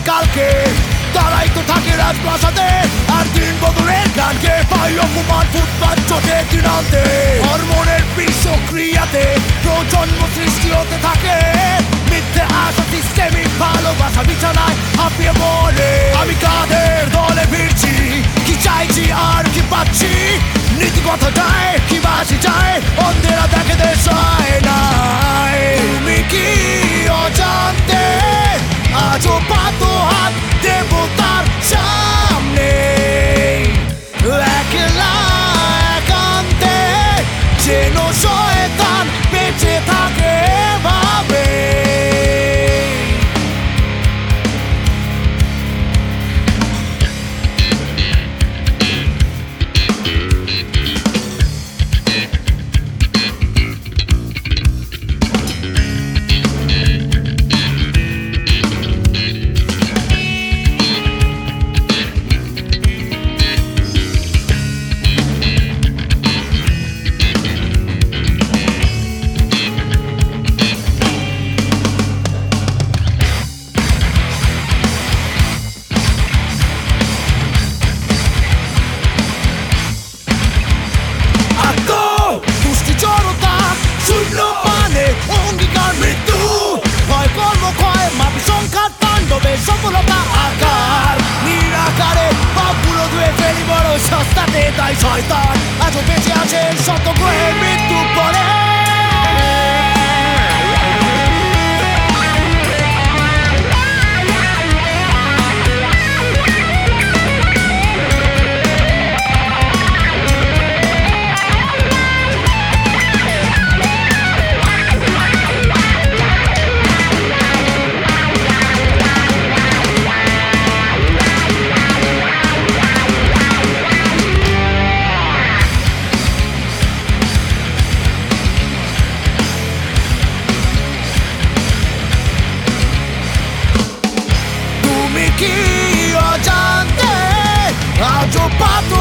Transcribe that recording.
কালকে তারাই তো থাকে রাজপ্রাসাদে আর দিন বদলের গানকে পাই অপমান ফুটপাত চোটে দিনান্তে হরমোনের বিষক্রিয়াতে প্রজন্ম সৃষ্টি হতে থাকে মিথ্যে আশা সিস্টেমিক ভালোবাসা বিছানায় হাঁপিয়ে বলে আমি কাদের দলে ফিরছি কি চাইছি আর কি পাচ্ছি নীতিকথা যায় কি বাসি যায় অন্ধেরা দেখে দেশায় নাই তুমি কি অজান্তে আজও পাতো হাত দেবতার সামনে একলা একান্তে যেন শয়তান বেঁচে থাকে ভাবে সফলতা আকার নিরাকারে বাপুরো ধুয়ে ফেলি বড় সস্তাতে তাই শয়তান আজও বেঁচে আছে শত গ্রহে মৃত্যু পরে কি অজান্তে আজও পাতো